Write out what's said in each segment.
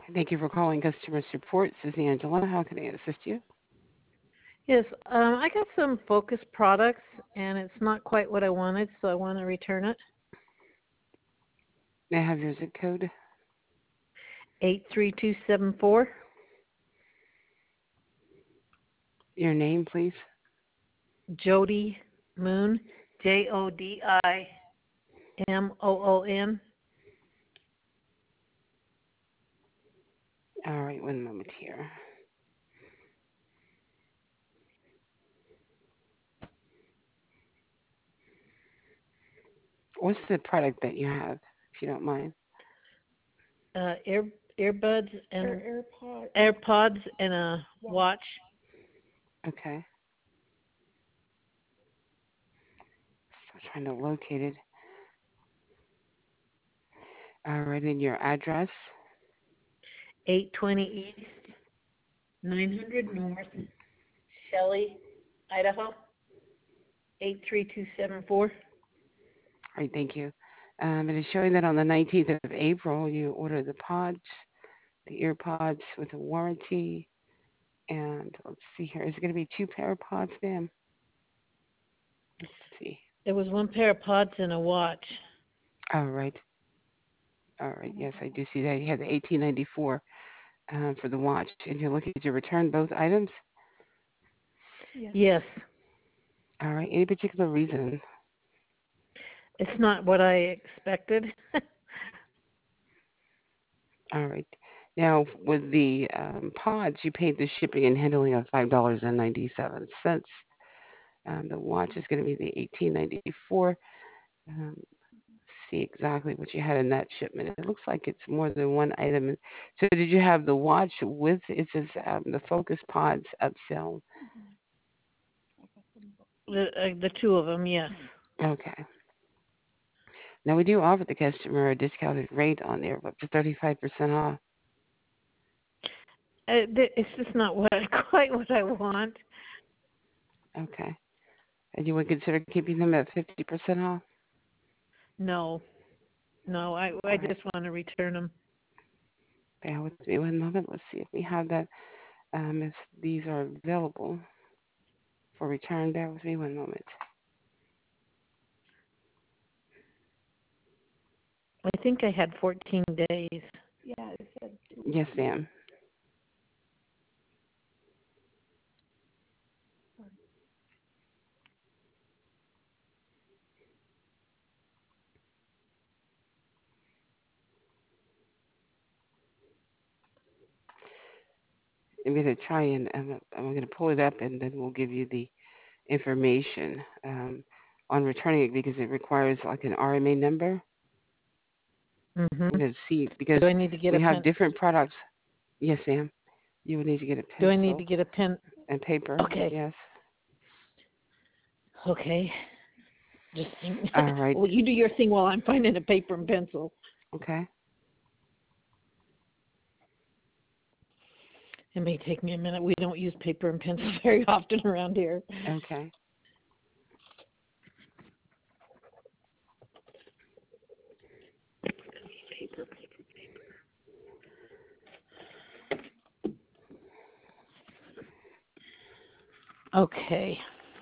Thank you for calling customer support. This is Angela. How can I assist you? Yes, I got some Focus products, and it's not quite what I wanted, so I want to return it. May I have your zip code? 83274. Your name, please. Jody Moon, JODIMOON. All right, one moment here. What's the product that you have, if you don't mind? Ear earbuds and AirPods and a watch. Okay. Still trying to locate it. All right, and your address? 820 East, 900 North, Shelley, Idaho. 83274. All right, thank you. It is showing that on the 19th of April, you ordered the pods, the ear pods with a warranty. And let's see here. Is it going to be two pair of pods, ma'am? Let's see. There was one pair of pods and a watch. All right. All right. Yes, I do see that. You had the 1894 for the watch, and you're looking to return both items. Yes. All right. Any particular reason? It's not what I expected. All right. Now, with the pods, you paid the shipping and handling of $5.97. The watch is going to be the 1894. See exactly what you had in that shipment. It looks like it's more than one item. So, did you have the watch with? It says the Focus Pods upsell. The two of them, yes. Okay. Now we do offer the customer a discounted rate on there of up to 35% off. It's just not quite what I want. Okay. And you would consider keeping them at 50% off? No, I All right. just want to return them. Bear with me one moment. Let's see if we have that. If these are available for return, bear with me one moment. I think I had 14 days. Yes, ma'am. I'm going to try and I'm going to pull it up, and then we'll give you the information on returning it because it requires like an RMA number. Mhm. I'm going to see because Do I need to get we a have pen? different products. Yes, ma'am. You would need to get a Do I need to pencil get a pen? and paper. Okay. Yes. Okay. Just All right. well, you do your thing while I'm finding a paper and pencil. Okay. It may take me a minute. We don't use paper and pencil very often around here. Okay. Okay.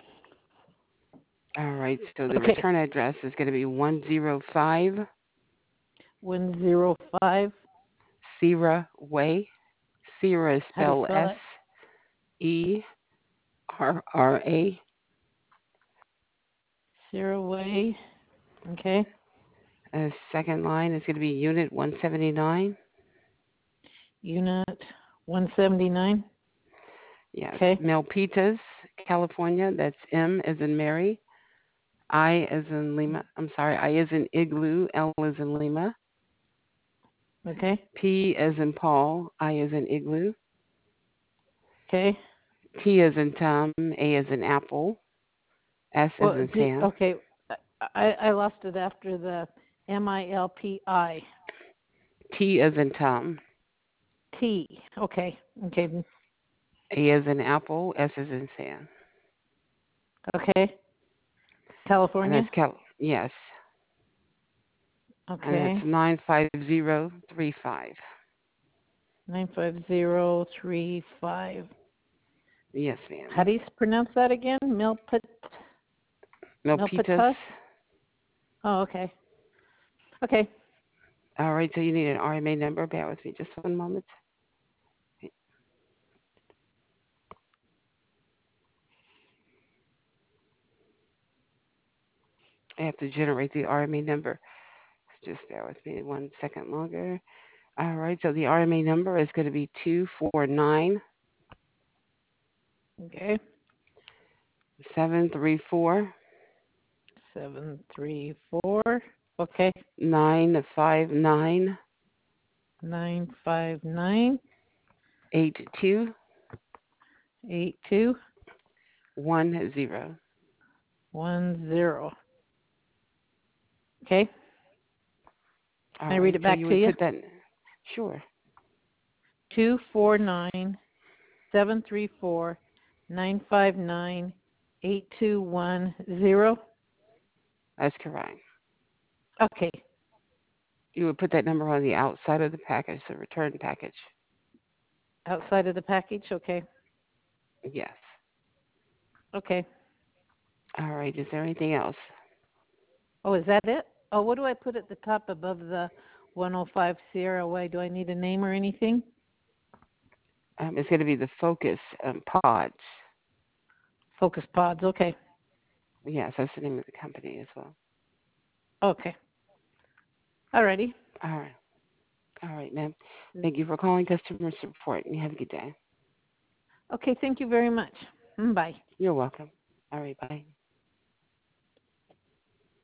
All right. So the Okay. return address is going to be 105 105. Sierra Way. Sierra is How do you spelled spell that? SERRA. Zero Way. Okay. Second line is going to be Unit 179. Unit 179. Yes. Okay. Milpitas, California. That's M as in Mary. I as in Lima. I'm sorry. I as in Igloo. L as in Lima. Okay. P as in Paul. I as in Igloo. Okay. T as in Tom. A as in Apple. S as Well, in Sam. okay. I lost it after the MILPI. T as in Tom. T. Okay. Okay. A as in Apple. S as in Sam. Okay. And California. yes. And that's Okay. 95035. 95035. Yes, ma'am. How do you pronounce that again? Milpitas. Milpitas? Oh, okay. Okay. All right, so you need an RMA number. Bear with me just one moment. I have to generate the RMA number. Just bear with me 1 second longer. All right, so the RMA number is going to be 249 Okay. 734 734. Okay. 959 959 8210. 8210. Okay. All Can I read right, it so back you to would you? put that. Sure, 249 734 959 8210. that's correct. Okay. You would put that number on the outside of the package, the return package. Outside of the package? Okay. Yes. Okay. All right, is there anything else? Oh, is that it? Oh, what do I put at the top above the 105 Sierra Way? Do I need a name or anything? It's going to be the Focus Pods. Focus Pods. Okay. Yes, that's the name of the company as well. Okay. Alrighty. All right. All right, ma'am. Thank you for calling customer support, and you have a good day. Okay. Thank you very much. Bye. You're welcome. All right, bye.